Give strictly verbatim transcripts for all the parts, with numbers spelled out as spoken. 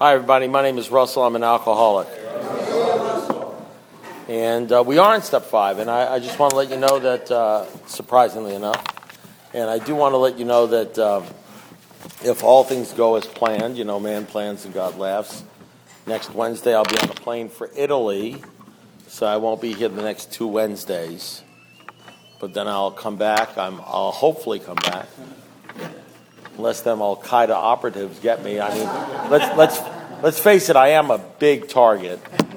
Hi, everybody. My name is Russell. I'm an alcoholic. And uh, we are in step five, and I, I just want to let you know that, uh, surprisingly enough, and I do want to let you know that uh, if all things go as planned, you know, man plans and God laughs, next Wednesday I'll be on a plane for Italy, so I won't be here the next two Wednesdays. But then I'll come back. I'm, I'll hopefully come back. Unless them Al-Qaeda operatives get me. I mean, let's let's let's face it. I am a big target,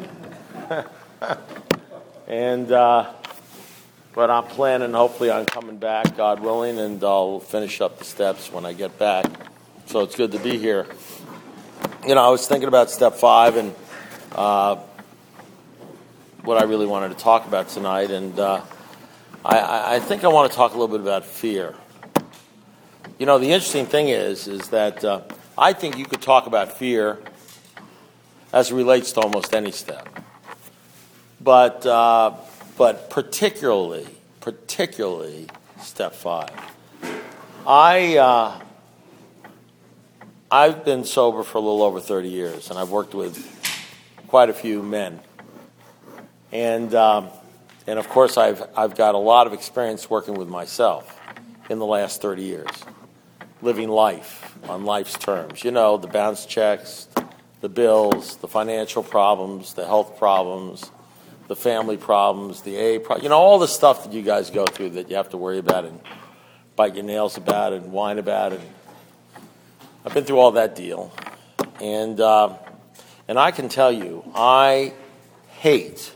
and uh, but I'm planning. Hopefully, on coming back, God willing, and I'll finish up the steps when I get back. So it's good to be here. You know, I was thinking about step five and uh, what I really wanted to talk about tonight, and uh, I, I think I want to talk a little bit about fear. You know, the interesting thing is, is that uh, I think you could talk about fear as it relates to almost any step. But, uh, but particularly, particularly step five. I, uh, I've been sober for a little over thirty years, and I've worked with quite a few men. And, um, and of course, I've, I've got a lot of experience working with myself in the last thirty years. Living life on life's terms. You know, the bounce checks, the bills, the financial problems, the health problems, the family problems, the A A problems. You know, all the stuff that you guys go through that you have to worry about and bite your nails about and whine about. And I've been through all that deal. And, uh, and I can tell you, I hate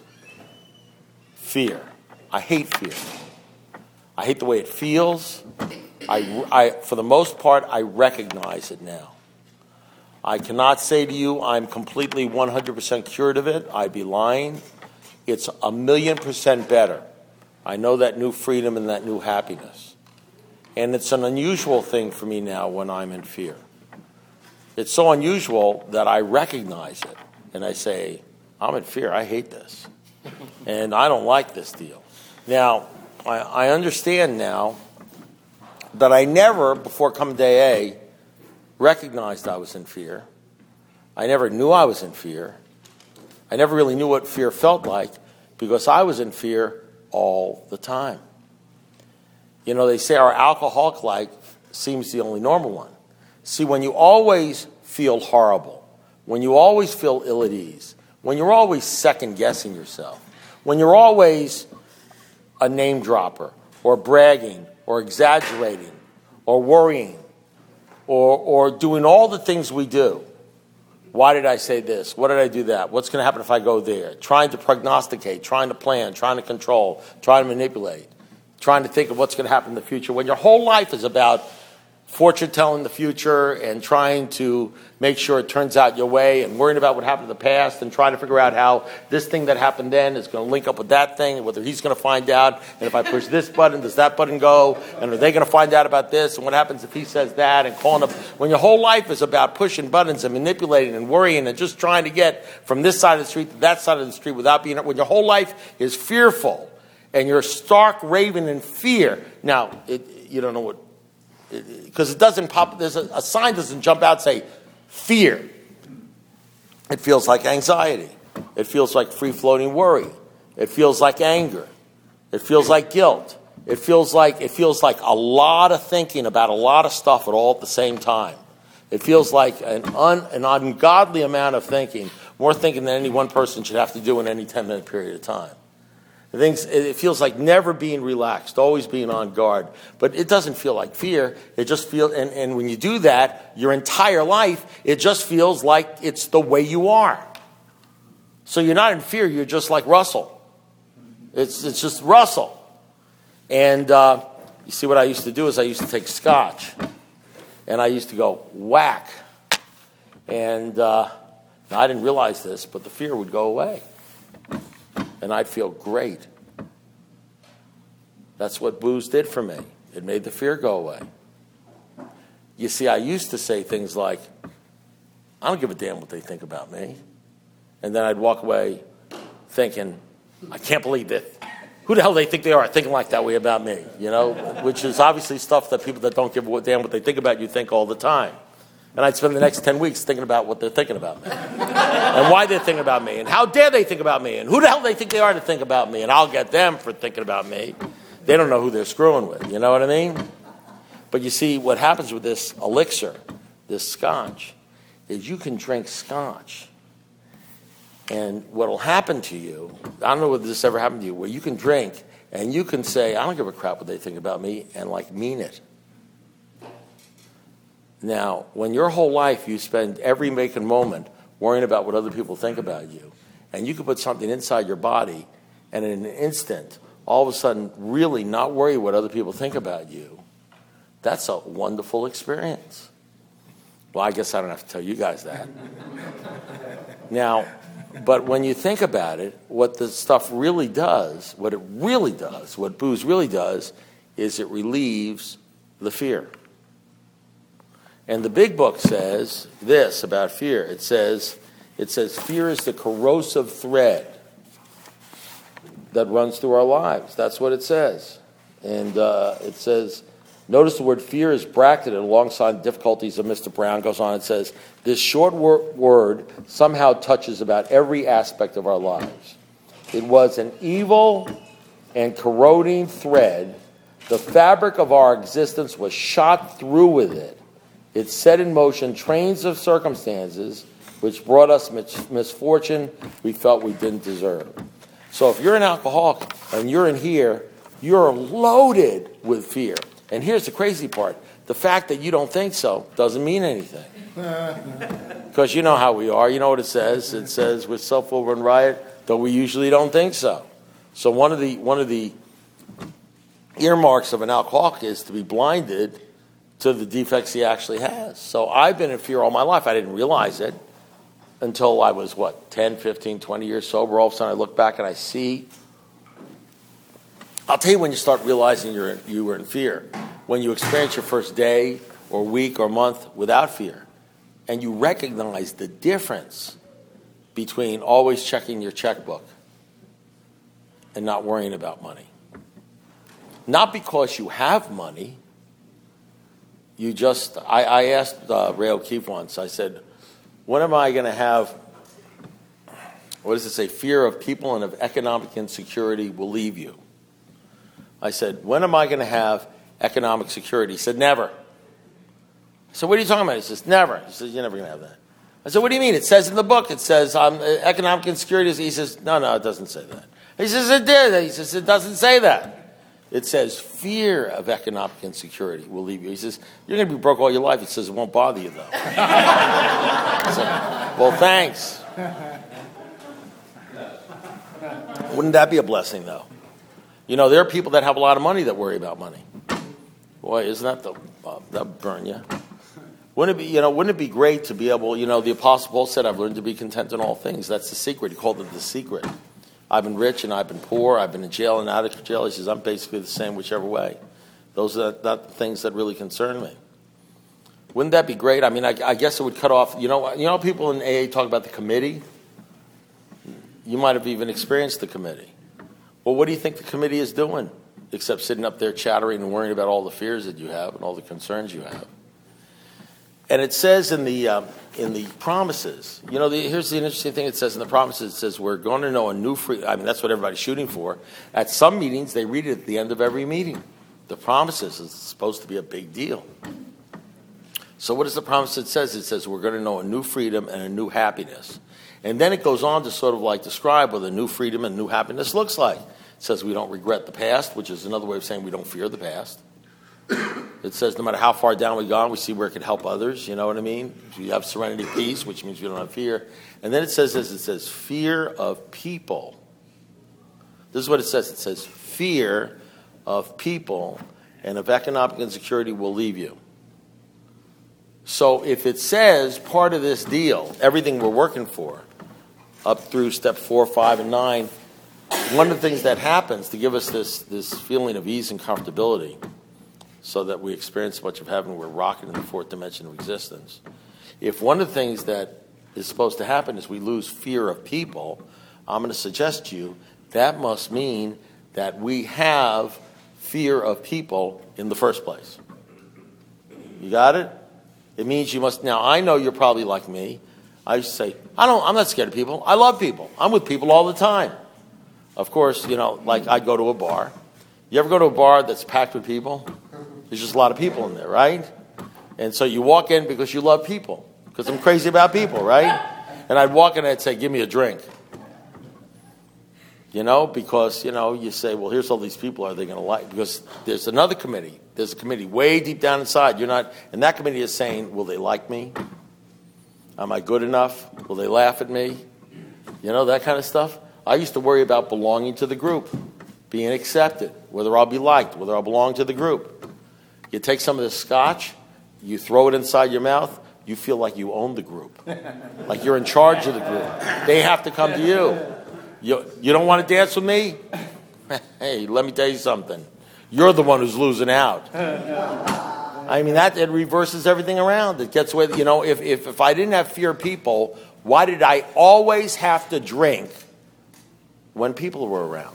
fear. I hate fear. I hate the way it feels. I, I, for the most part, I recognize it now. I cannot say to you I'm completely one hundred percent cured of it. I'd be lying. It's a million percent better. I know that new freedom and that new happiness. And it's an unusual thing for me now when I'm in fear. It's so unusual that I recognize it. And I say, I'm in fear. I hate this. And I don't like this deal. Now, I, I understand now that I never, before coming to A A, recognized I was in fear. I never knew I was in fear. I never really knew what fear felt like because I was in fear all the time. You know, they say our alcoholic life seems the only normal one. See, when you always feel horrible, when you always feel ill at ease, when you're always second-guessing yourself, when you're always a name dropper or bragging or exaggerating, or worrying, or or doing all the things we do. Why did I say this? What did I do that? What's going to happen if I go there? Trying to prognosticate, trying to plan, trying to control, trying to manipulate, trying to think of what's going to happen in the future. When your whole life is about fortune-telling the future and trying to make sure it turns out your way and worrying about what happened in the past and trying to figure out how this thing that happened then is going to link up with that thing and whether he's going to find out. And if I push this button, does that button go? And are they going to find out about this? And what happens if he says that? And calling up. When your whole life is about pushing buttons and manipulating and worrying and just trying to get from this side of the street to that side of the street without being, when your whole life is fearful and you're stark raving in fear. Now, it, you don't know what, because it, it doesn't pop, there's a, a sign doesn't jump out and say fear. It feels like anxiety. It feels like free-floating worry. It feels like anger. It feels like guilt. It feels like it feels like a lot of thinking about a lot of stuff at all at the same time. It feels like an, un, an ungodly amount of thinking, more thinking than any one person should have to do in any ten-minute period of time. Things, it feels like never being relaxed, always being on guard. But it doesn't feel like fear. It just feels, and, and when you do that, your entire life, it just feels like it's the way you are. So you're not in fear, you're just like Russell. It's it's just Russell. And uh, you see what I used to do is I used to take scotch. And I used to go whack. And uh, I didn't realize this, but the fear would go away. And I'd feel great. That's what booze did for me. It made the fear go away. You see, I used to say things like, I don't give a damn what they think about me. And then I'd walk away thinking, I can't believe that. Who the hell do they think they are thinking like that way about me? You know, which is obviously stuff that people that don't give a damn what they think about you think all the time. And I'd spend the next ten weeks thinking about what they're thinking about me. And why they're thinking about me. And how dare they think about me. And who the hell they think they are to think about me. And I'll get them for thinking about me. They don't know who they're screwing with. You know what I mean? But you see, what happens with this elixir, this scotch, is you can drink scotch. And what will happen to you, I don't know whether this ever happened to you, where you can drink and you can say, I don't give a crap what they think about me, and like mean it. Now, when your whole life you spend every making moment worrying about what other people think about you, and you can put something inside your body and in an instant, all of a sudden, really not worry what other people think about you, that's a wonderful experience. Well, I guess I don't have to tell you guys that. Now, but when you think about it, what the stuff really does, what it really does, what booze really does, is it relieves the fear. And the big book says this about fear. It says, it says fear is the corrosive thread that runs through our lives. That's what it says. And uh, it says, notice the word fear is bracketed alongside the difficulties of Mister Brown. Goes on, it says, this short wor- word somehow touches about every aspect of our lives. It was an evil and corroding thread. The fabric of our existence was shot through with it. It set in motion trains of circumstances which brought us mis- misfortune we felt we didn't deserve. So if you're an alcoholic and you're in here, you're loaded with fear. And here's the crazy part. The fact that you don't think so doesn't mean anything. Because you know how we are. You know what it says. It says, we're self-over and riot, though we usually don't think so. So one of the one of the earmarks of an alcoholic is to be blinded to the defects he actually has. So I've been in fear all my life. I didn't realize it until I was, what, ten, fifteen, twenty years sober. All of a sudden I look back and I see. I'll tell you when you start realizing you're in, you were in fear. When you experience your first day or week or month without fear. And you recognize the difference between always checking your checkbook and not worrying about money. Not because you have money. You just, I, I asked uh, Ray O'Keefe once, I said, when am I going to have, what does it say, fear of people and of economic insecurity will leave you? I said, when am I going to have economic security? He said, never. I said, what are you talking about? He says, never. He says, you're never going to have that. I said, what do you mean? It says in the book, it says um, economic insecurity. He says, no, no, it doesn't say that. He says, it did. He says, it doesn't say that. It says fear of economic insecurity will leave you. He says, you're going to be broke all your life. He says, it won't bother you, though. I said, well, thanks. Wouldn't that be a blessing, though? You know, there are people that have a lot of money that worry about money. Boy, isn't that the, uh, that'll burn you. Wouldn't it be, you know, wouldn't it be great to be able, you know, the Apostle Paul said, I've learned to be content in all things. That's the secret. He called it the secret. I've been rich and I've been poor. I've been in jail and out of jail. He says, I'm basically the same whichever way. Those are not the things that really concern me. Wouldn't that be great? I mean, I, I guess it would cut off, you know, you know, people in A A talk about the committee. You might have even experienced the committee. Well, what do you think the committee is doing? Except sitting up there chattering and worrying about all the fears that you have and all the concerns you have. And it says in the um, in the promises, you know, the, here's the interesting thing. It says in the promises, it says we're going to know a new free. I mean, that's what everybody's shooting for. At some meetings, they read it at the end of every meeting. The promises is supposed to be a big deal. So what is the promise it says? It says we're going to know a new freedom and a new happiness. And then it goes on to sort of like describe what a new freedom and new happiness looks like. It says we don't regret the past, which is another way of saying we don't fear the past. It says no matter how far down we've gone, we see where it can help others. You know what I mean? You have serenity, peace, which means we don't have fear. And then it says this, it says fear of people. This is what it says. It says fear of people and of economic insecurity will leave you. So if it says part of this deal, everything we're working for, up through step four, five, and nine, one of the things that happens to give us this, this feeling of ease and comfortability so that we experience much of heaven, we're rocking in the fourth dimension of existence. If one of the things that is supposed to happen is we lose fear of people, I'm going to suggest to you that must mean that we have fear of people in the first place. You got it? It means you must, now I know you're probably like me. I used to say, I don't, I'm not scared of people. I love people. I'm with people all the time. Of course, you know, like I go to a bar. You ever go to a bar that's packed with people? There's just a lot of people in there, right? And so you walk in because you love people. Because I'm crazy about people, right? And I'd walk in and I'd say, give me a drink. You know, because, you know, you say, well, here's all these people. Are they going to like? Because there's another committee. There's a committee way deep down inside. You're not, and that committee is saying, will they like me? Am I good enough? Will they laugh at me? You know, that kind of stuff. I used to worry about belonging to the group, being accepted, whether I'll be liked, whether I'll belong to the group. You take some of the scotch, you throw it inside your mouth, you feel like you own the group, like you're in charge of the group. They have to come to you. You, you don't want to dance with me? Hey, let me tell you something. You're the one who's losing out. I mean, that it reverses everything around. It gets away. You know, if, if, if I didn't have fear of people, why did I always have to drink when people were around?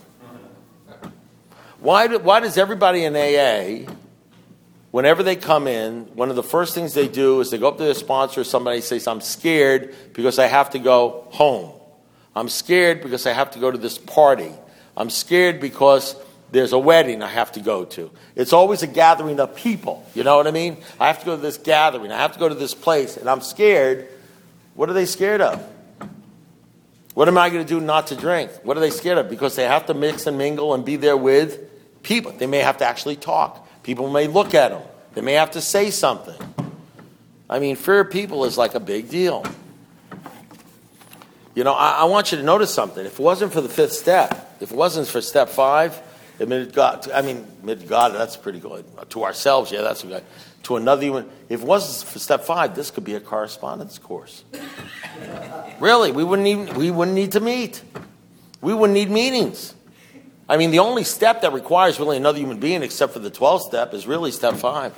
Why, do, why does everybody in A A, whenever they come in, one of the first things they do is they go up to their sponsor or somebody and says, I'm scared because I have to go home. I'm scared because I have to go to this party. I'm scared because there's a wedding I have to go to. It's always a gathering of people. You know what I mean? I have to go to this gathering. I have to go to this place, and I'm scared. What are they scared of? What am I going to do not to drink? What are they scared of? Because they have to mix and mingle and be there with people. They may have to actually talk. People may look at them. They may have to say something. I mean, fear of people is like a big deal. You know, I, I want you to notice something. If it wasn't for the fifth step, if it wasn't for step five, admitted God, I mean, admitted God, that's pretty good. To ourselves, yeah, that's good. To another human, if it wasn't for step five, this could be a correspondence course. Really, we wouldn't even, we wouldn't need to meet. We wouldn't need meetings. I mean, the only step that requires really another human being, except for the twelfth step, is really step five.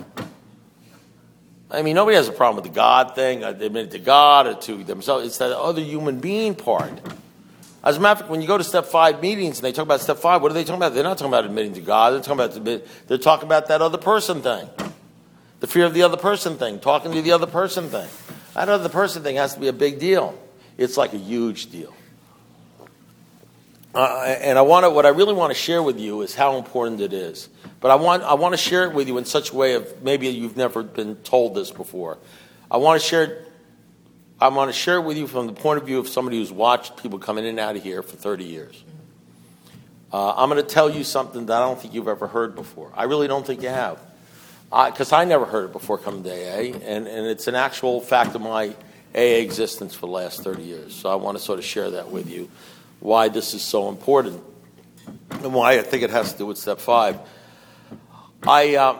I mean, nobody has a problem with the God thing, admitted to God or to themselves. It's that other human being part. As a matter of fact, when you go to step five meetings and they talk about step five, what are they talking about? They're not talking about admitting to God. They're talking about, they're talking about that other person thing. The fear of the other person thing, talking to the other person thing. That other person thing has to be a big deal. It's like a huge deal. Uh, and I want to, what I really want to share with you is how important it is. But I want, I want to share it with you in such a way of maybe you've never been told this before. I want to share it, I want to share it with you from the point of view of somebody who's watched people come in and out of here for thirty years. Uh, I'm going to tell you something that I don't think you've ever heard before. I really don't think you have. Because I, I never heard it before coming to A A, and, and it's an actual fact of my A A existence for the last thirty years. So I want to sort of share that with you, why this is so important, and why I think it has to do with step five. I uh,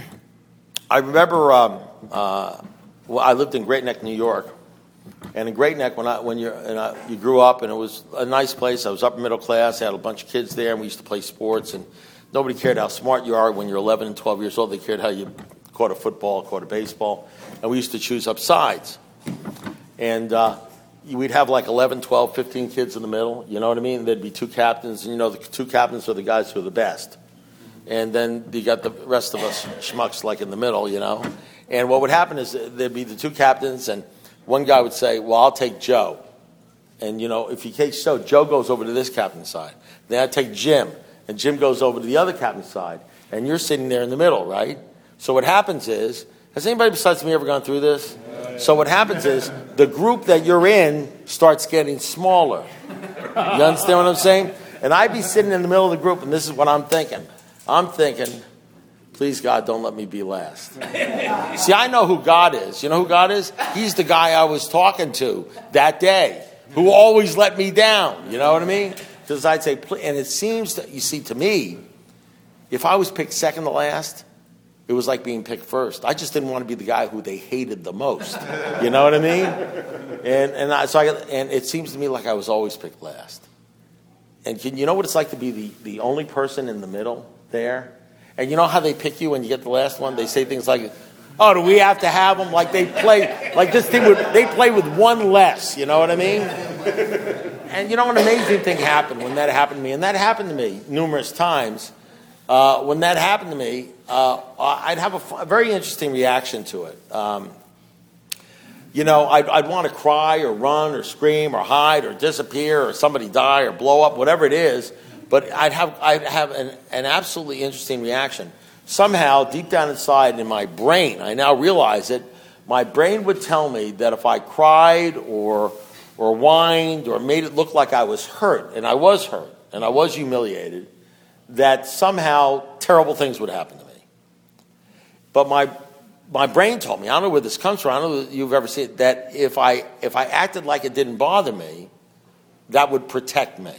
I remember um, uh, well, I lived in Great Neck, New York, and in Great Neck when I when you and I, you grew up, and it was a nice place. I was upper middle class. I had a bunch of kids there, and we used to play sports. And nobody cared how smart you are when you're eleven and twelve years old. They cared how you caught a football, caught a baseball, and we used to choose up sides. And uh, we'd have like eleven, twelve, fifteen kids in the middle. You know what I mean? There'd be two captains, and you know the two captains are the guys who are the best. And then you got the rest of us schmucks like in the middle, you know. And what would happen is there'd be the two captains, and one guy would say, well, I'll take Joe. And, you know, if he takes Joe, Joe goes over to this captain's side. Then I'd take Jim, and Jim goes over to the other captain's side. And you're sitting there in the middle, right? So what happens is, has anybody besides me ever gone through this? So what happens is the group that you're in starts getting smaller. You understand what I'm saying? And I'd be sitting in the middle of the group, and this is what I'm thinking. I'm thinking, please, God, don't let me be last. See, I know who God is. You know who God is? He's the guy I was talking to that day who always let me down. You know what I mean? Because I'd say, and it seems that, you see, to me, if I was picked second to last, it was like being picked first. I just didn't want to be the guy who they hated the most. You know what I mean? And and I, so I, and it seems to me like I was always picked last. And can, you know what it's like to be the, the only person in the middle there? And you know how they pick you when you get the last one? They say things like, oh, do we have to have them? Like they play, like this team would, they play with one less. You know what I mean? And you know, an amazing thing happened when that happened to me. And that happened to me numerous times. Uh, when that happened to me, uh, I'd have a, a very interesting reaction to it. Um, you know, I'd, I'd want to cry or run or scream or hide or disappear or somebody die or blow up, whatever it is. But I'd have I'd have an, an absolutely interesting reaction. Somehow, deep down inside in my brain, I now realize it, my brain would tell me that if I cried or or whined or made it look like I was hurt, and I was hurt, and I was humiliated, that somehow terrible things would happen to me. But my my brain told me, I don't know where this comes from, I don't know if you've ever seen it, that if I if I acted like it didn't bother me, that would protect me.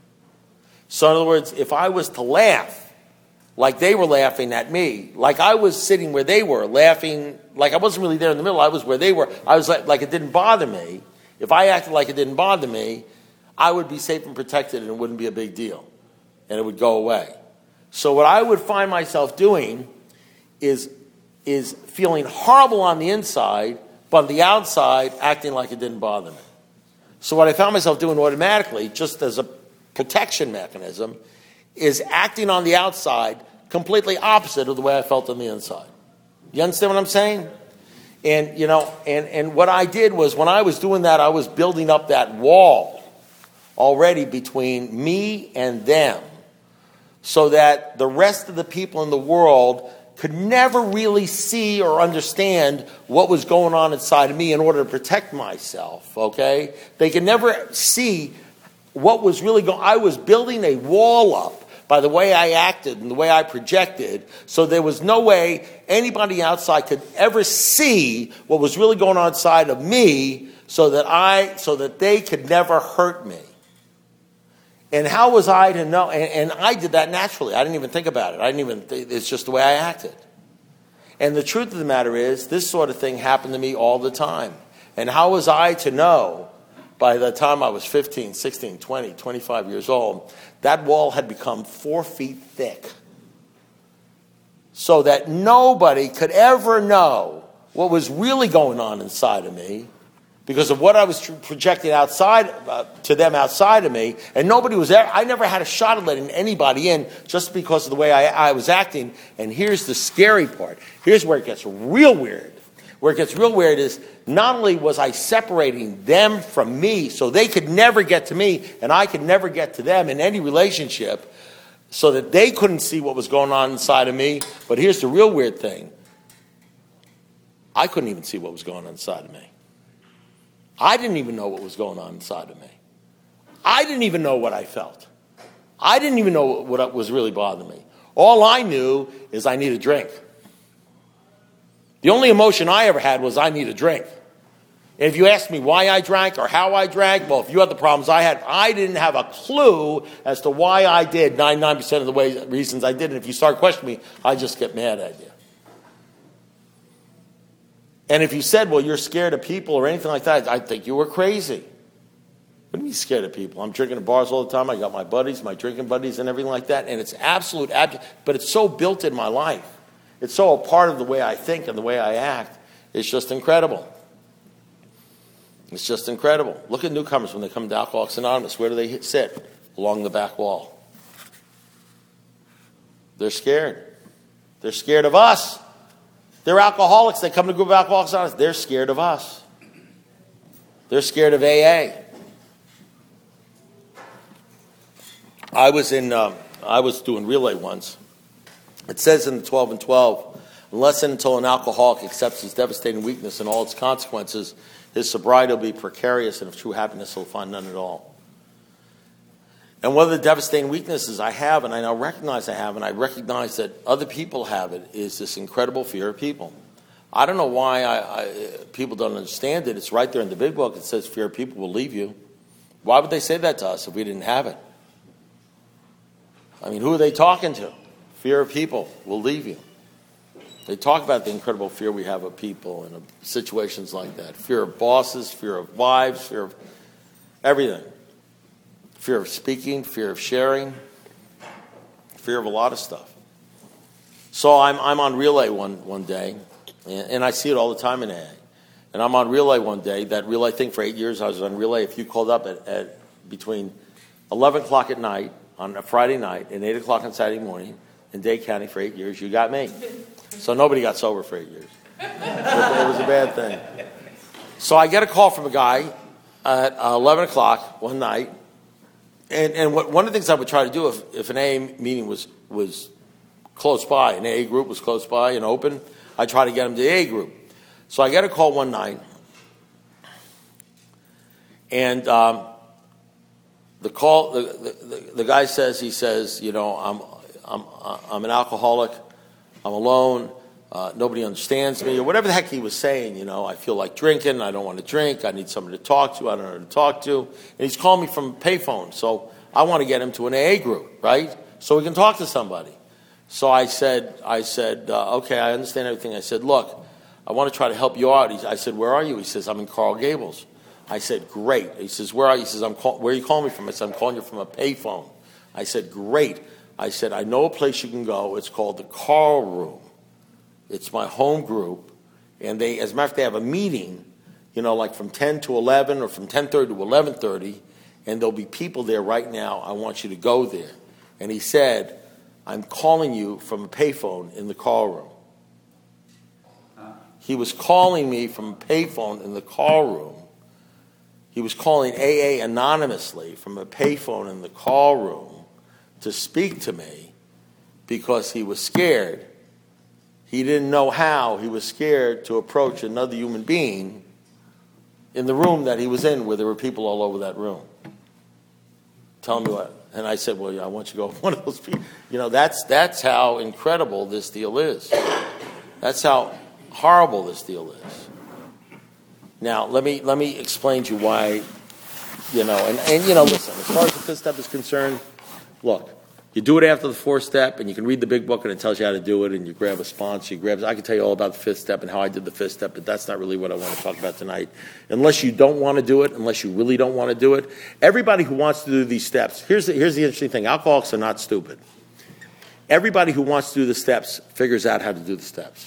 So in other words, if I was to laugh like they were laughing at me, like I was sitting where they were, laughing, like I wasn't really there in the middle, I was where they were, I was like, like it didn't bother me. If I acted like it didn't bother me, I would be safe and protected and it wouldn't be a big deal. And it would go away. So what I would find myself doing is, is feeling horrible on the inside, but on the outside, acting like it didn't bother me. So what I found myself doing automatically, just as a protection mechanism, is acting on the outside completely opposite of the way I felt on the inside. You understand what I'm saying? And, you know, and, and what I did was when I was doing that, I was building up that wall already between me and them so that the rest of the people in the world could never really see or understand what was going on inside of me in order to protect myself, okay? They could never see what was really going on. I was building a wall up by the way I acted and the way I projected, so there was no way anybody outside could ever see what was really going on inside of me, so that I, so that they could never hurt me. And how was I to know? And, and I did that naturally. I didn't even think about it. I didn't even. It's just the way I acted. And the truth of the matter is, this sort of thing happened to me all the time. And how was I to know? By the time I was fifteen, sixteen, twenty, twenty-five years old, that wall had become four feet thick. So that nobody could ever know what was really going on inside of me because of what I was projecting outside uh, to them outside of me. And nobody was there. I never had a shot at letting anybody in just because of the way I, I was acting. And here's the scary part. Here's where it gets real weird. Where it gets real weird is not only was I separating them from me so they could never get to me and I could never get to them in any relationship so that they couldn't see what was going on inside of me, but here's the real weird thing. I couldn't even see what was going on inside of me. I didn't even know what was going on inside of me. I didn't even know what I felt. I didn't even know what was really bothering me. All I knew is I need a drink. The only emotion I ever had was I need a drink. And if you asked me why I drank or how I drank, well, if you had the problems I had, I didn't have a clue as to why I did ninety-nine percent of the way, reasons I did. And if you start questioning me, I just get mad at you. And if you said, well, you're scared of people or anything like that, I'd think you were crazy. What do you mean scared of people? I'm drinking at bars all the time. I got my buddies, my drinking buddies and everything like that. And it's absolute, abject, but it's so built in my life. It's so a part of the way I think and the way I act. It's just incredible. It's just incredible. Look at newcomers when they come to Alcoholics Anonymous. Where do they sit? Along the back wall. They're scared. They're scared of us. They're alcoholics. They come to a group of Alcoholics Anonymous. They're scared of us. They're scared of A A. I was in. Um, I was doing relay once. It says in the twelve and twelve, unless and until an alcoholic accepts his devastating weakness and all its consequences, his sobriety will be precarious, and of true happiness he'll find none at all. And one of the devastating weaknesses I have, and I now recognize I have, and I recognize that other people have it, is this incredible fear of people. I don't know why I, I, people don't understand it. It's right there in the big book. It says fear of people will leave you. Why would they say that to us if we didn't have it? I mean, who are they talking to? Fear of people will leave you. They talk about the incredible fear we have of people and of situations like that. Fear of bosses, fear of wives, fear of everything. Fear of speaking, fear of sharing, fear of a lot of stuff. So I'm I'm on relay one, one day, and, and I see it all the time in A A. And I'm on relay one day. That relay thing for eight years, I was on relay. If you called up at, at between eleven o'clock at night on a Friday night and eight o'clock on Saturday morning in Dade County for eight years, you got me. So nobody got sober for eight years. It was a bad thing. So I get a call from a guy at uh, eleven o'clock one night. And, and what, one of the things I would try to do if, if an A A meeting was, was close by, an A A group was close by and open, I'd try to get him to the A A group. So I get a call one night. And um, the call, the, the, the guy says, he says, you know, I'm, I'm, I'm an alcoholic. I'm alone. Uh, nobody understands me, or whatever the heck he was saying. You know, I feel like drinking. I don't want to drink. I need someone to talk to. I don't know who to talk to. And he's calling me from a payphone. So I want to get him to an A A group, right? So we can talk to somebody. So I said, I said, uh, okay, I understand everything. I said, look, I want to try to help you out. He, I said, where are you? He says, I'm in Coral Gables. I said, great. He says, where are you? He says, I'm call- where are you calling me from? I said, I'm calling you from a payphone. I said, great. I said, I know a place you can go. It's called the Coral Room. It's my home group, and they, as a matter of fact, they have a meeting, you know, like from ten to eleven or from ten thirty to eleven thirty, and there'll be people there right now. I want you to go there. And he said, I'm calling you from a payphone in the call room. He was calling me from a payphone in the call room. He was calling A A anonymously from a payphone in the call room to speak to me because he was scared. He didn't know how. He was scared to approach another human being in the room that he was in, where there were people all over that room. Tell me what. And I said, well, yeah, I want you to go with one of those people. You know, that's that's how incredible this deal is. That's how horrible this deal is. Now, let me let me explain to you why, you know, and, and you know, listen, as far as the fifth step is concerned, look, you do it after the fourth step, and you can read the big book, and it tells you how to do it, and you grab a sponsor, you grab, I can tell you all about the fifth step and how I did the fifth step, but that's not really what I want to talk about tonight. Unless you don't want to do it, unless you really don't want to do it, everybody who wants to do these steps, here's the, here's the interesting thing, alcoholics are not stupid. Everybody who wants to do the steps figures out how to do the steps.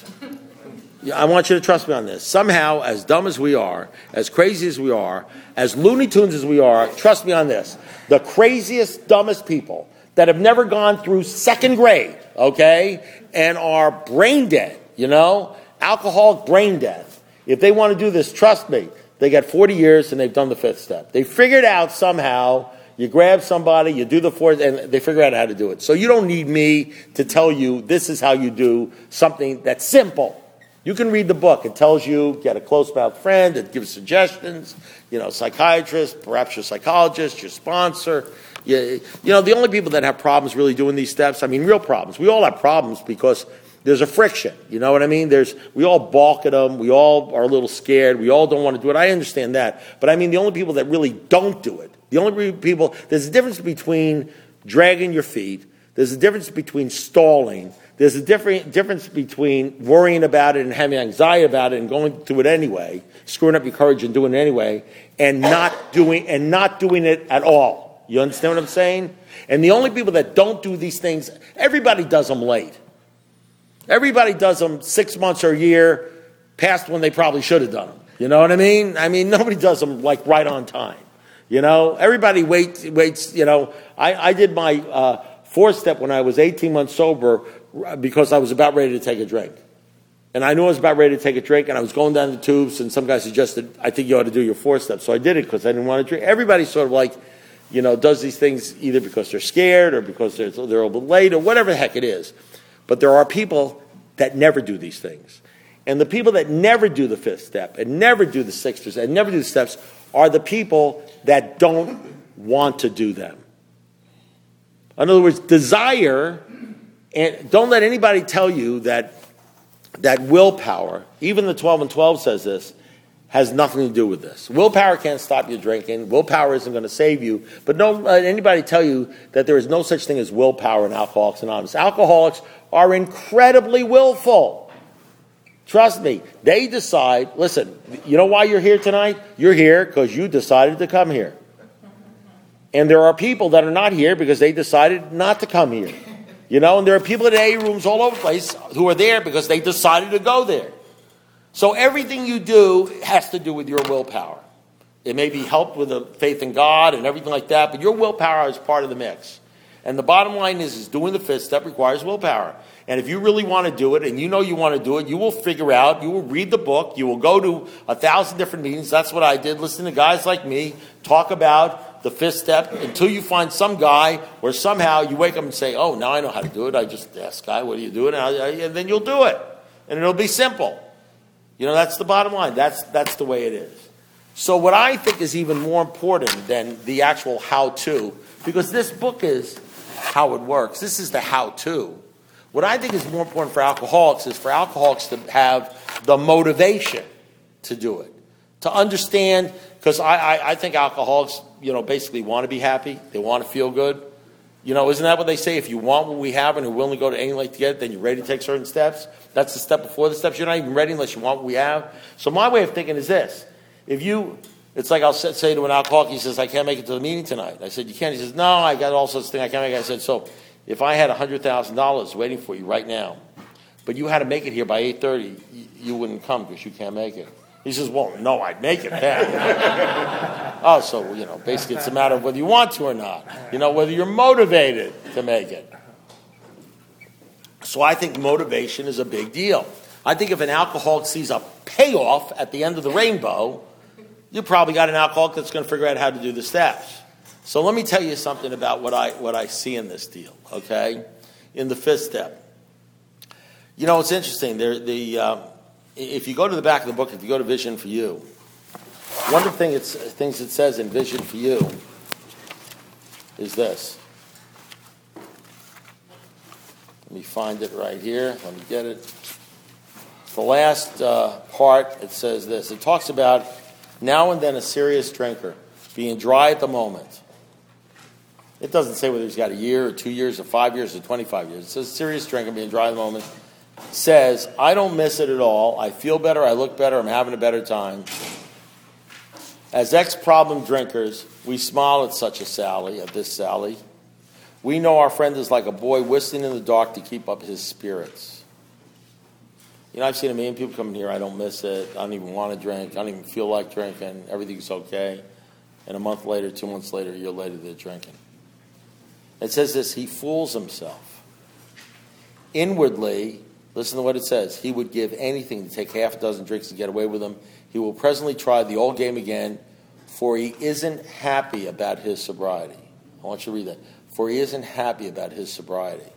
I want you to trust me on this. Somehow, as dumb as we are, as crazy as we are, as Looney Tunes as we are, trust me on this, the craziest, dumbest people that have never gone through second grade, okay, and are brain dead, you know, alcoholic brain dead. If they want to do this, trust me, they got forty years and they've done the fifth step. They figured out somehow, you grab somebody, you do the fourth, and they figure out how to do it. So you don't need me to tell you this is how you do something that's simple. You can read the book. It tells you, get a close-mouthed friend. It gives suggestions. You know, psychiatrist, perhaps your psychologist, your sponsor. You, you know, the only people that have problems really doing these steps, I mean, real problems. We all have problems because there's a friction. You know what I mean? There's we all balk at them. We all are a little scared. We all don't want to do it. I understand that. But I mean, the only people that really don't do it, the only people, there's a difference between dragging your feet. There's a difference between stalling. There's a different difference between worrying about it and having anxiety about it and going through it anyway, screwing up your courage and doing it anyway, and not doing and not doing it at all. You understand what I'm saying? And the only people that don't do these things, everybody does them late. Everybody does them six months or a year past when they probably should have done them. You know what I mean? I mean, nobody does them like right on time. You know, everybody waits. Waits. You know, I, I did my uh, fourth step when I was eighteen months sober because I was about ready to take a drink. And I knew I was about ready to take a drink, and I was going down the tubes, and some guy suggested, I think you ought to do your fourth step. So I did it because I didn't want to drink. Everybody's sort of like, you know, does these things either because they're scared or because they're, they're a little bit late or whatever the heck it is. But there are people that never do these things. And the people that never do the fifth step and never do the sixth step and never do the steps are the people that don't want to do them. In other words, desire, and don't let anybody tell you that that willpower, even the twelve and twelve says this, has nothing to do with this. Willpower can't stop you drinking. Willpower isn't going to save you. But don't let anybody tell you that there is no such thing as willpower in Alcoholics Anonymous. Alcoholics are incredibly willful. Trust me. They decide, listen, you know why you're here tonight? You're here because you decided to come here. And there are people that are not here because they decided not to come here. You know, and there are people in A A rooms all over the place who are there because they decided to go there. So everything you do has to do with your willpower. It may be helped with a faith in God and everything like that, but your willpower is part of the mix. And the bottom line is, is doing the fifth step requires willpower. And if you really want to do it, and you know you want to do it, you will figure out, you will read the book, you will go to a thousand different meetings. That's what I did. Listen to guys like me talk about the fifth step until you find some guy where somehow you wake up and say, oh, now I know how to do it. I just ask guy, what do you do? And, I, and then you'll do it. And it'll be simple. You know, that's the bottom line. That's, that's the way it is. So what I think is even more important than the actual how-to, because this book is how it works. This is the how-to. What I think is more important for alcoholics is for alcoholics to have the motivation to do it, to understand, because I, I, I think alcoholics, you know, basically want to be happy. They want to feel good. You know, isn't that what they say? If you want what we have and are willing to go to any length to get it, then you're ready to take certain steps. That's the step before the steps. You're not even ready unless you want what we have. So my way of thinking is this. If you, it's like I'll say to an alcoholic, he says, I can't make it to the meeting tonight. I said, you can't? He says, no, I got all sorts of things I can't make it. I said, so if I had one hundred thousand dollars waiting for you right now, but you had to make it here by eight thirty, you wouldn't come because you can't make it. He says, well, no, I'd make it then. Oh, so, you know, basically it's a matter of whether you want to or not. You know, whether you're motivated to make it. So I think motivation is a big deal. I think if an alcoholic sees a payoff at the end of the rainbow, you probably got an alcoholic that's going to figure out how to do the steps. So let me tell you something about what I what I see in this deal, okay? In the fifth step. You know, it's interesting. There, the uh, if you go to the back of the book, if you go to Vision for You, one of the thing it's, things it says in Vision for You is this. Let me find it right here. Let me get it. The last uh, part, it says this. It talks about now and then a serious drinker being dry at the moment. It doesn't say whether he's got a year or two years or five years or twenty-five years. It says serious drinker being dry at the moment. Says, I don't miss it at all. I feel better. I look better. I'm having a better time. As ex-problem drinkers, we smile at such a Sally, at this Sally. We know our friend is like a boy whistling in the dark to keep up his spirits. You know, I've seen a million people come in here. I don't miss it. I don't even want to drink. I don't even feel like drinking. Everything's okay. And a month later, two months later, a year later, they're drinking. It says this, he fools himself. Inwardly, listen to what it says. He would give anything to take half a dozen drinks and get away with them. He will presently try the old game again, for he isn't happy about his sobriety. I want you to read that. For he isn't happy about his sobriety.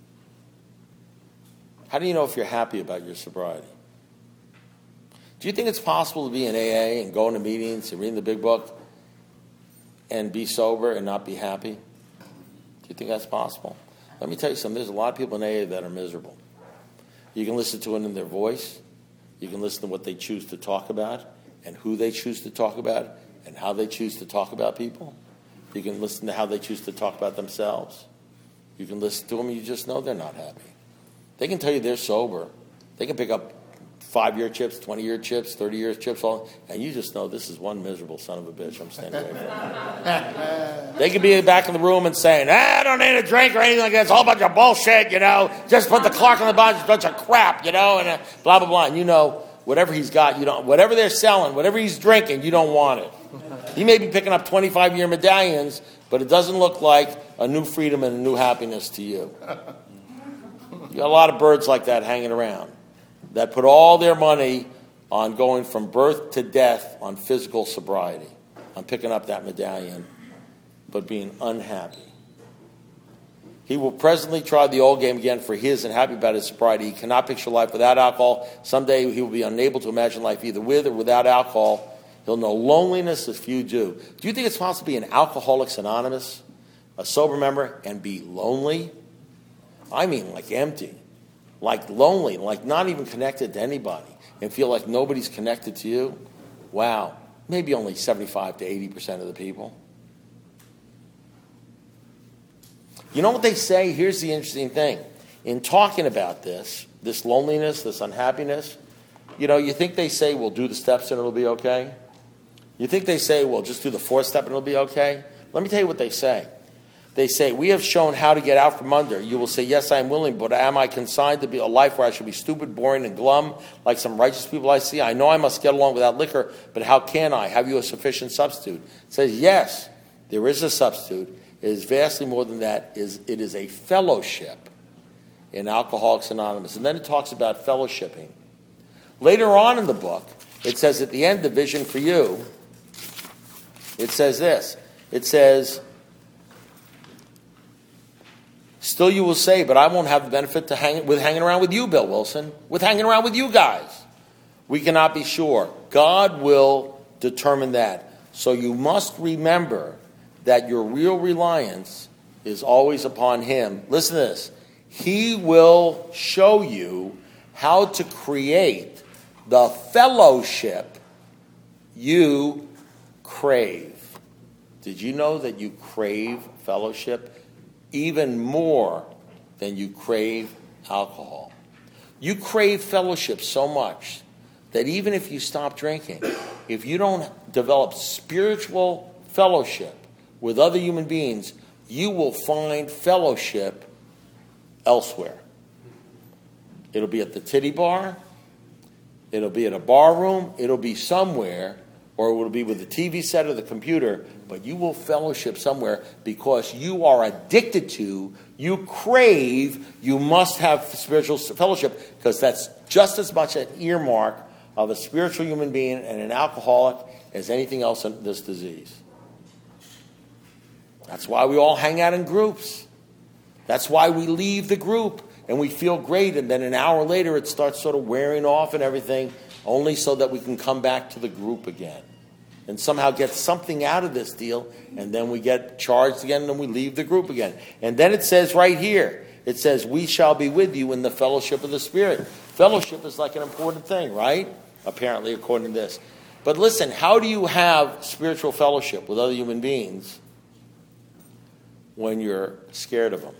How do you know if you're happy about your sobriety? Do you think it's possible to be in A A and go into meetings and read the big book and be sober and not be happy? Do you think that's possible? Let me tell you something. There's a lot of people in A A that are miserable. You can listen to it in their voice. You can listen to what they choose to talk about and who they choose to talk about and how they choose to talk about people. You can listen to how they choose to talk about themselves. You can listen to them and you just know they're not happy. They can tell you they're sober. They can pick up five-year chips, twenty-year chips, thirty-year chips, all, and you just know this is one miserable son of a bitch I'm standing away from. They could be back in the room and saying, ah, I don't need a drink or anything like that. It's a whole bunch of bullshit, you know. Just put the clock on the bottom, it's a bunch of crap, you know, and uh, blah, blah, blah. And you know, whatever he's got, you don't, whatever they're selling, whatever he's drinking, you don't want it. He may be picking up twenty-five-year medallions, but it doesn't look like a new freedom and a new happiness to you. You got a lot of birds like that hanging around that put all their money on going from birth to death on physical sobriety, on picking up that medallion, but being unhappy. He will presently try the old game again, for he isn't happy about his sobriety. He cannot picture life without alcohol. Someday he will be unable to imagine life either with or without alcohol. He'll know loneliness as few do. Do you think it's possible to be an Alcoholics Anonymous, a sober member, and be lonely? I mean like empty, like lonely, like not even connected to anybody, and feel like nobody's connected to you? Wow, maybe only seventy-five to eighty percent of the people. You know what they say? Here's the interesting thing. In talking about this, this loneliness, this unhappiness, you know, you think they say, well, do the steps and it'll be okay? You think they say, well, just do the fourth step and it'll be okay? Let me tell you what they say. They say, we have shown how to get out from under. You will say, yes, I am willing, but am I consigned to be a life where I should be stupid, boring, and glum, like some righteous people I see? I know I must get along without liquor, but how can I? Have you a sufficient substitute? It says, yes, there is a substitute. It is vastly more than that. Is It is a fellowship in Alcoholics Anonymous. And then it talks about fellowshipping. Later on in the book, it says at the end, the vision for you, it says this. It says, still you will say, but I won't have the benefit to hang, with hanging around with you, Bill Wilson, with hanging around with you guys. We cannot be sure. God will determine that. So you must remember that your real reliance is always upon him. Listen to this. He will show you how to create the fellowship you crave. Did you know that you crave fellowship even more than you crave alcohol? You crave fellowship so much that even if you stop drinking, if you don't develop spiritual fellowship with other human beings, you will find fellowship elsewhere. It'll be at the titty bar, it'll be at a bar room, it'll be somewhere, or it will be with the T V set or the computer, but you will fellowship somewhere because you are addicted to, you crave, you must have spiritual fellowship, because that's just as much an earmark of a spiritual human being and an alcoholic as anything else in this disease. That's why we all hang out in groups. That's why we leave the group and we feel great, and then an hour later it starts sort of wearing off and everything, only so that we can come back to the group again and somehow get something out of this deal, and then we get charged again and then we leave the group again. And then it says right here, it says, we shall be with you in the fellowship of the Spirit. Fellowship is like an important thing, right? Apparently, according to this. But listen, how do you have spiritual fellowship with other human beings when you're scared of them?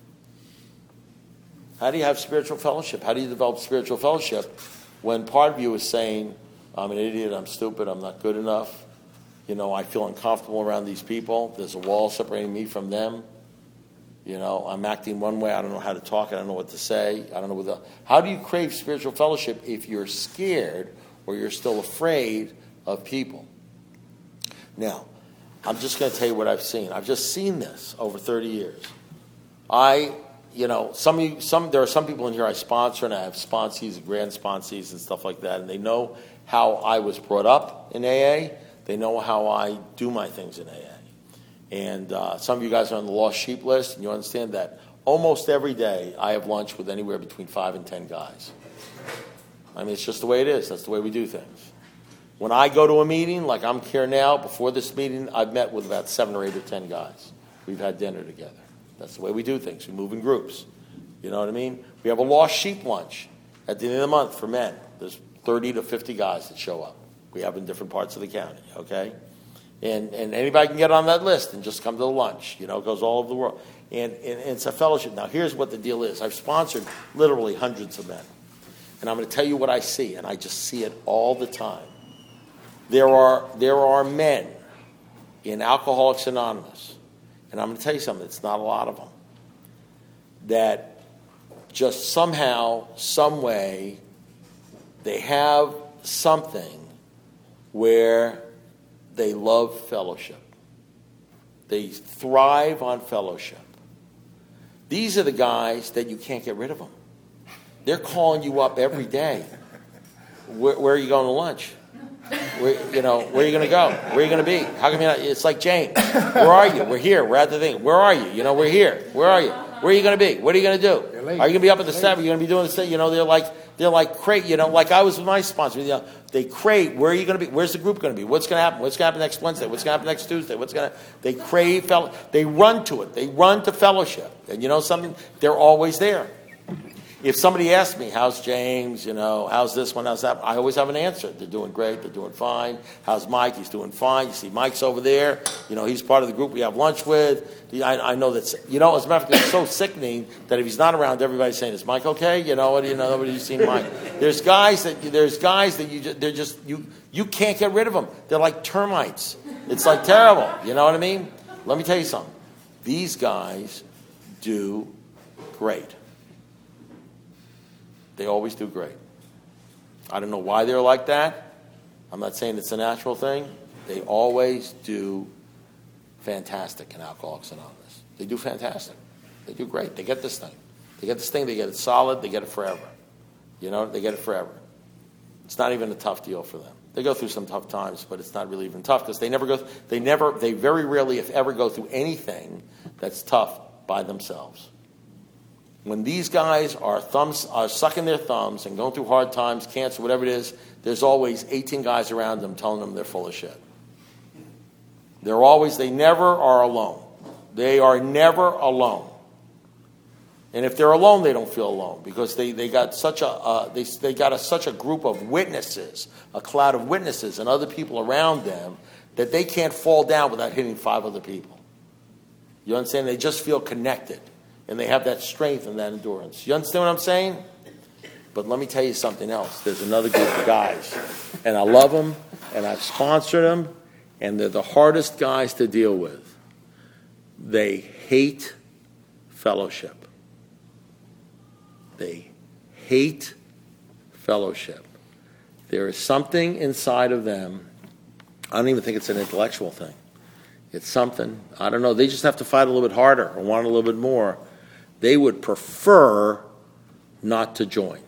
How do you have spiritual fellowship? How do you develop spiritual fellowship when part of you is saying, I'm an idiot, I'm stupid, I'm not good enough, you know, I feel uncomfortable around these people, there's a wall separating me from them, you know, I'm acting one way, I don't know how to talk, I don't know what to say, I don't know what the... How do you crave spiritual fellowship if you're scared or you're still afraid of people? Now, I'm just going to tell you what I've seen. I've just seen this over thirty years. I... You know, some, of you, some there are some people in here I sponsor, and I have sponsees, grand sponsees, and stuff like that, and they know how I was brought up in A A. They know how I do my things in A A. And uh, some of you guys are on the lost sheep list, and you understand that almost every day I have lunch with anywhere between five and ten guys. I mean, it's just the way it is. That's the way we do things. When I go to a meeting, like I'm here now, before this meeting, I've met with about seven or eight or ten guys. We've had dinner together. That's the way we do things. We move in groups. You know what I mean? We have a lost sheep lunch at the end of the month for men. There's thirty to fifty guys that show up. We have in different parts of the county, okay? And and anybody can get on that list and just come to the lunch. You know, it goes all over the world. And, and, and it's a fellowship. Now, here's what the deal is. I've sponsored literally hundreds of men. And I'm going to tell you what I see, and I just see it all the time. There are there are men in Alcoholics Anonymous, and I'm going to tell you something, it's not a lot of them, that just somehow, some way, they have something where they love fellowship. They thrive on fellowship. These are the guys that you can't get rid of them. They're calling you up every day. Where, where are you going to lunch? Where, you know, where are you going to go? Where are you going to be? How come you're not? It's like, James, where are you? We're here. We're at the thing. Where are you? You know, we're here. Where are you? Where are you going to be? What are you going to do? Are you going to be up at the seven? Are you going to be doing this thing? You know, they're like, they're like, crate. You know, like I was with my sponsor. You know, they crave. Where are you going to be? Where's the group going to be? What's going to happen? What's going to happen next Wednesday? What's going to happen next Tuesday? What's going to? They crave. Fellow, they run to it. They run to fellowship. And you know something? They're always there. If somebody asks me, how's James, you know, how's this one, how's that, I always have an answer. They're doing great, they're doing fine. How's Mike? He's doing fine. You see Mike's over there. You know, he's part of the group we have lunch with. I, I know that's, you know, as a matter of fact, it's so sickening that if he's not around, everybody's saying, is Mike okay? You know, what do you know, nobody's seen Mike. There's guys that, there's guys that you just, they're just, you, you can't get rid of them. They're like termites. It's like terrible. You know what I mean? Let me tell you something. These guys do great. They always do great. I don't know why they're like that. I'm not saying it's a natural thing. They always do fantastic in Alcoholics Anonymous. They do fantastic. They do great. They get this thing. They get this thing. They get it solid. They get it forever. You know, they get it forever. It's not even a tough deal for them. They go through some tough times, but it's not really even tough because they never go. They never. They very rarely, if ever, go through anything that's tough by themselves. When these guys are thumbs are sucking their thumbs and going through hard times, cancer, whatever it is, there's always eighteen guys around them telling them they're full of shit. They're always. They never are alone. They are never alone. And if they're alone, they don't feel alone because they, they got such a uh, they they got a, such a group of witnesses, a cloud of witnesses, and other people around them that they can't fall down without hitting five other people. You understand? They just feel connected, and they have that strength and that endurance. You understand what I'm saying? But let me tell you something else. There's another group of guys, and I love them, and I've sponsored them, and they're the hardest guys to deal with. They hate fellowship. They hate fellowship. There is something inside of them. I don't even think it's an intellectual thing. It's something. I don't know. They just have to fight a little bit harder or want a little bit more. They would prefer not to join.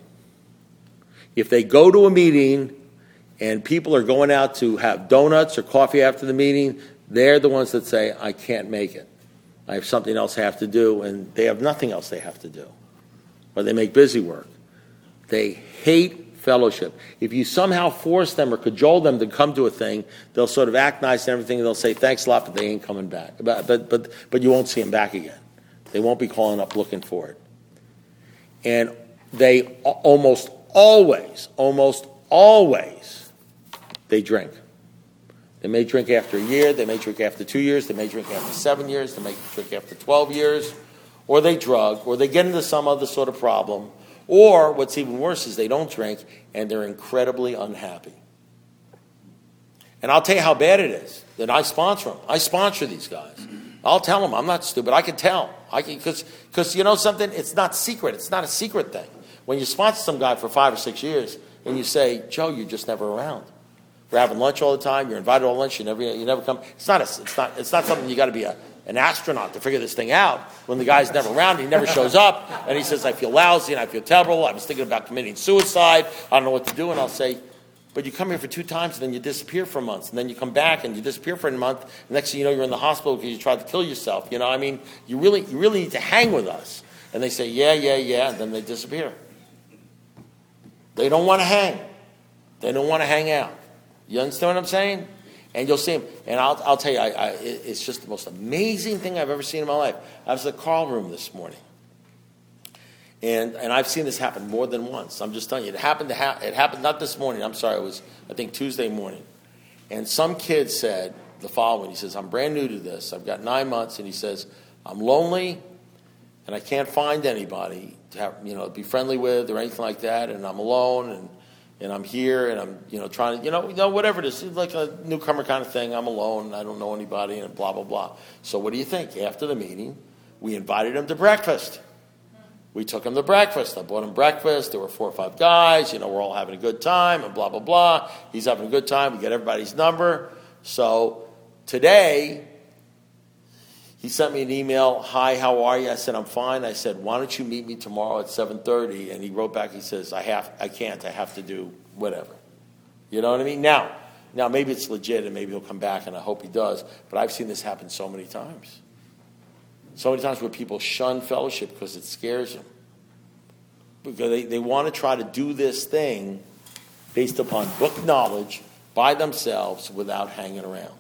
If they go to a meeting and people are going out to have donuts or coffee after the meeting, they're the ones that say, I can't make it. I have something else I have to do, and they have nothing else they have to do. Or they make busy work. They hate fellowship. If you somehow force them or cajole them to come to a thing, they'll sort of act nice and everything, and they'll say thanks a lot, but they ain't coming back. But but but, but you won't see them back again. They won't be calling up looking for it. And they almost always, almost always, they drink. They may drink after a year, they may drink after two years, they may drink after seven years, they may drink after twelve years. Or they drug, or they get into some other sort of problem, or what's even worse is they don't drink, and they're incredibly unhappy. And I'll tell you how bad it is that I sponsor them. I sponsor these guys. I'll tell them, I'm not stupid, I can tell. I can, because, because you know something? It's not secret. It's not a secret thing. When you sponsor some guy for five or six years, and you say, Joe, you're just never around. We're having lunch all the time, you're invited to lunch, you never, you never come. It's not, a, it's not, it's not something you got to be a an astronaut to figure this thing out when the guy's never around, he never shows up, and he says, I feel lousy and I feel terrible, I was thinking about committing suicide, I don't know what to do, and I'll say, but you come here for two times and then you disappear for months, and then you come back and you disappear for a month, and next thing you know you're in the hospital because you tried to kill yourself. You know, I mean, you really, you really need to hang with us. And they say, yeah, yeah, yeah, and then they disappear. They don't want to hang. They don't want to hang out. You understand what I'm saying? And you'll see him. And I'll, I'll tell you, I, I, it's just the most amazing thing I've ever seen in my life. I was at the Carl room this morning. And and I've seen this happen more than once. I'm just telling you. It happened, to ha- it happened not this morning. I'm sorry. It was, I think, Tuesday morning. And some kid said the following. He says, I'm brand new to this. I've got nine months. And he says, I'm lonely. And I can't find anybody to have, you know, be friendly with or anything like that. And I'm alone. And And I'm here, and I'm, you know, trying to, you know, you know, whatever it is. It's like a newcomer kind of thing. I'm alone. I don't know anybody, and blah, blah, blah. So what do you think? After the meeting, we invited him to breakfast. We took him to breakfast. I bought him breakfast. There were four or five guys. You know, we're all having a good time, and blah, blah, blah. He's having a good time. We get everybody's number. So today, he sent me an email. Hi, how are you? I said, I'm fine. I said, why don't you meet me tomorrow at seven thirty? And he wrote back, he says, I have, I can't. I have to do whatever. You know what I mean? Now, now maybe it's legit and maybe he'll come back, and I hope he does. But I've seen this happen so many times. So many times where people shun fellowship because it scares them. Because they, they want to try to do this thing based upon book knowledge by themselves without hanging around.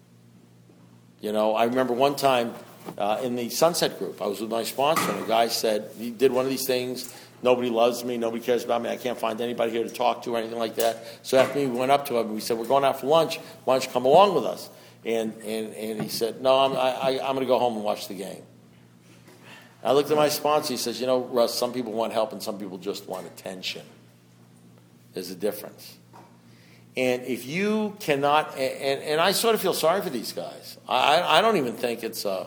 You know, I remember one time uh, in the Sunset Group, I was with my sponsor, and a guy said, he did one of these things, nobody loves me, nobody cares about me, I can't find anybody here to talk to or anything like that. So after me, we went up to him, and we said, we're going out for lunch, why don't you come along with us? And and, and he said, no, I'm, I, I'm going to go home and watch the game. I looked at my sponsor, he says, you know, Russ, some people want help and some people just want attention. There's a difference. And if you cannot, and, and I sort of feel sorry for these guys. I, I don't even think it's, uh,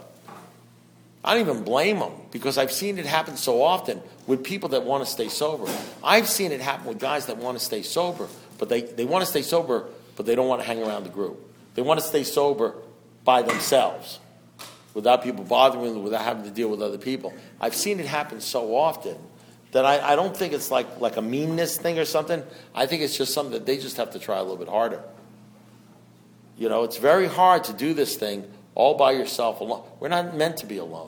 I don't even blame them, because I've seen it happen so often with people that want to stay sober. I've seen it happen with guys that want to stay sober, but they, they want to stay sober, but they don't want to hang around the group. They want to stay sober, by themselves, without people bothering them, without having to deal with other people. I've seen it happen so often that I, I don't think it's like, like a meanness thing or something. I think it's just something that they just have to try a little bit harder. You know, it's very hard to do this thing all by yourself alone. We're not meant to be alone.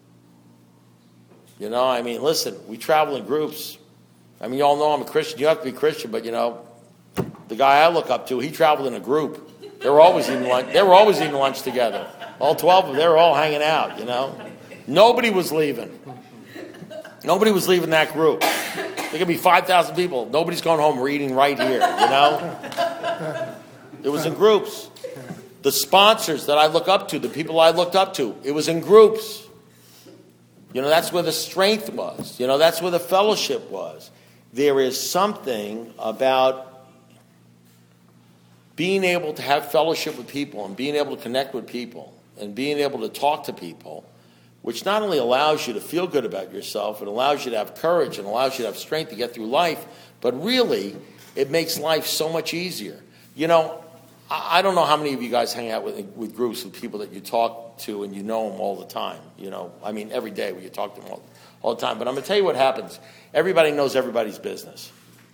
You know, I mean, listen, we travel in groups. I mean, you all know I'm a Christian. You have to be Christian, but, you know, the guy I look up to, he traveled in a group. They were always eating lunch. They were always eating lunch together. All twelve of them, they were all hanging out, you know. Nobody was leaving. Nobody was leaving that group. There could be five thousand people. Nobody's going home. We're eating right here, you know. It was in groups. The sponsors that I look up to, the people I looked up to, it was in groups. You know, that's where the strength was. You know, that's where the fellowship was. There is something about being able to have fellowship with people and being able to connect with people and being able to talk to people, which not only allows you to feel good about yourself, it allows you to have courage and allows you to have strength to get through life, but really, it makes life so much easier. You know, I don't know how many of you guys hang out with, with groups with people that you talk to and you know them all the time. You know, I mean, every day when you talk to them all, all the time. But I'm going to tell you what happens. Everybody knows everybody's business.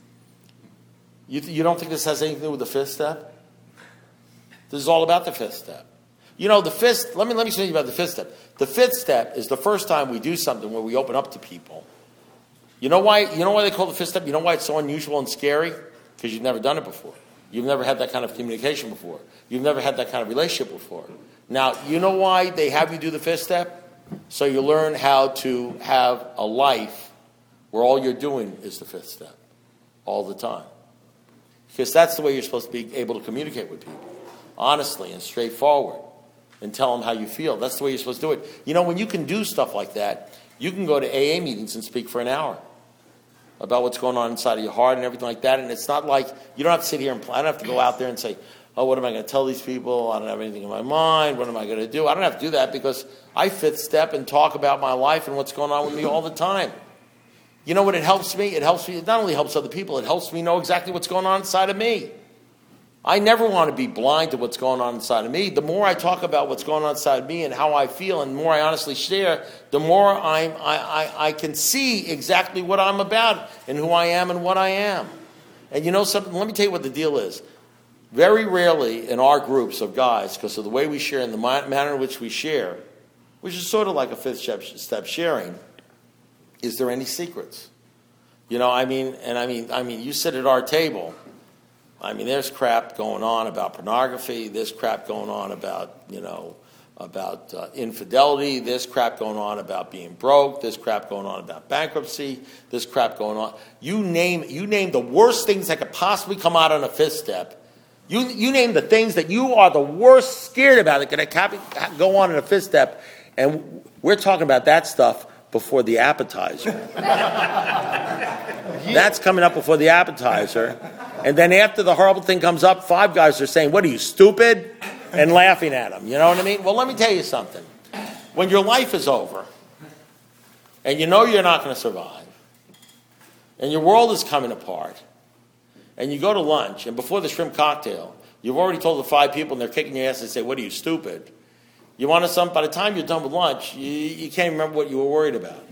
You, you don't think this has anything to do with the fifth step? This is all about the fifth step. You know, the fifth, let me, let me say about the fifth step. The fifth step is the first time we do something where we open up to people. You know why, you know why they call it the fifth step? You know why it's so unusual and scary? Because you've never done it before. You've never had that kind of communication before. You've never had that kind of relationship before. Now, you know why they have you do the fifth step? So you learn how to have a life where all you're doing is the fifth step all the time. Because that's the way you're supposed to be able to communicate with people, honestly and straightforward, and tell them how you feel. That's the way you're supposed to do it. You know, when you can do stuff like that, you can go to A A meetings and speak for an hour about what's going on inside of your heart and everything like that. And it's not like, you don't have to sit here and plan. I don't have to go out there and say, oh, what am I going to tell these people? I don't have anything in my mind. What am I going to do? I don't have to do that because I fifth step and talk about my life and what's going on with me all the time. You know what it helps me? It helps me, it not only helps other people, it helps me know exactly what's going on inside of me. I never want to be blind to what's going on inside of me. The more I talk about what's going on inside of me and how I feel, and the more I honestly share, the more I'm, I, I, I can see exactly what I'm about and who I am and what I am. And you know something? Let me tell you what the deal is. Very rarely in our groups of guys, because of the way we share and the manner in which we share, which is sort of like a fifth step sharing, is there any secrets? You know, I mean, and I mean, I mean, you sit at our table. I mean, there's crap going on about pornography. There's crap going on about, you know, about uh, infidelity. There's crap going on about being broke. There's crap going on about bankruptcy. There's crap going on. You name, you name the worst things that could possibly come out on a fifth step. You, you name the things that you are the worst scared about that could go on in a fifth step, and we're talking about that stuff before the appetizer. That's coming up before the appetizer. And then after the horrible thing comes up, five guys are saying, what are you, stupid? And laughing at them. You know what I mean? Well, let me tell you something. When your life is over, and you know you're not going to survive, and your world is coming apart, and you go to lunch, and before the shrimp cocktail, you've already told the five people, and they're kicking your ass and say, what are you, stupid? You want to some, by the time you're done with lunch, you, you can't remember what you were worried about.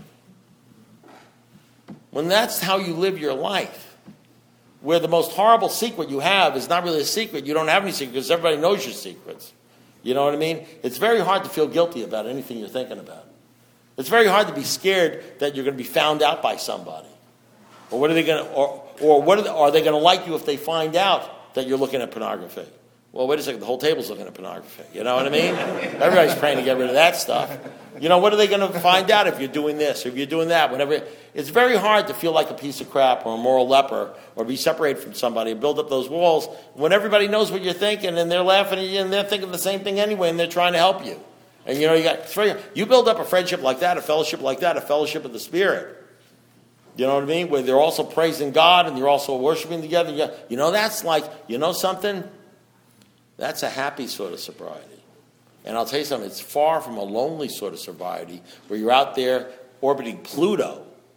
When that's how you live your life, where the most horrible secret you have is not really a secret, you don't have any secret because everybody knows your secrets. You know what I mean? It's very hard to feel guilty about anything you're thinking about. It's very hard to be scared that you're going to be found out by somebody. Or what are they going to, or, or what are they, are they going to like you if they find out that you're looking at pornography? Well, wait a second, the whole table's looking at pornography. You know what I mean? Everybody's praying to get rid of that stuff. You know, what are they going to find out if you're doing this or if you're doing that? Whatever. It's very hard to feel like a piece of crap or a moral leper or be separated from somebody and build up those walls when everybody knows what you're thinking and they're laughing at you and they're thinking the same thing anyway and they're trying to help you. And you know, you got it's very, you build up a friendship like that, a fellowship like that, a fellowship of the Spirit. You know what I mean? Where they're also praising God and you're also worshiping together. You know, that's like, you know something? That's a happy sort of sobriety. And I'll tell you something, it's far from a lonely sort of sobriety where you're out there orbiting Pluto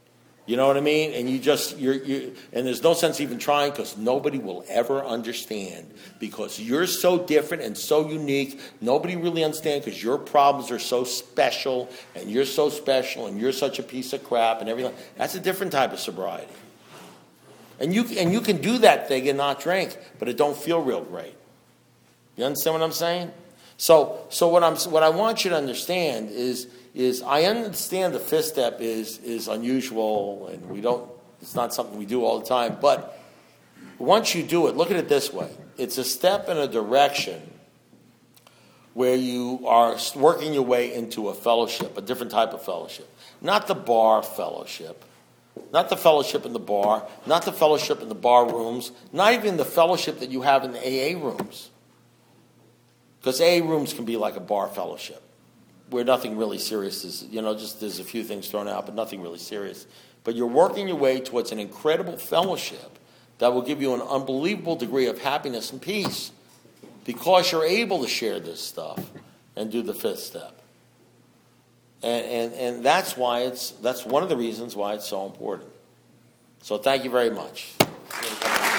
You know what I mean? And you just, you're, you, and there's no sense even trying because nobody will ever understand because you're so different and so unique. Nobody really understands because your problems are so special and you're so special and you're such a piece of crap and everything. That's a different type of sobriety. And you, and you can do that thing and not drink, but it don't feel real great. You understand what I'm saying? So, so what I'm, what I want you to understand is, is I understand the fifth step is is unusual and we don't. It's not something we do all the time. But once you do it, look at it this way: it's a step in a direction where you are working your way into a fellowship, a different type of fellowship, not the bar fellowship. Not the fellowship in the bar, not the fellowship in the bar rooms, not even the fellowship that you have in the A A rooms. Because A A rooms can be like a bar fellowship, where nothing really serious is, you know, just there's a few things thrown out, but nothing really serious. But you're working your way towards an incredible fellowship that will give you an unbelievable degree of happiness and peace because you're able to share this stuff and do the fifth step. And, and, and that's why it's, that's one of the reasons why it's so important. So thank you very much.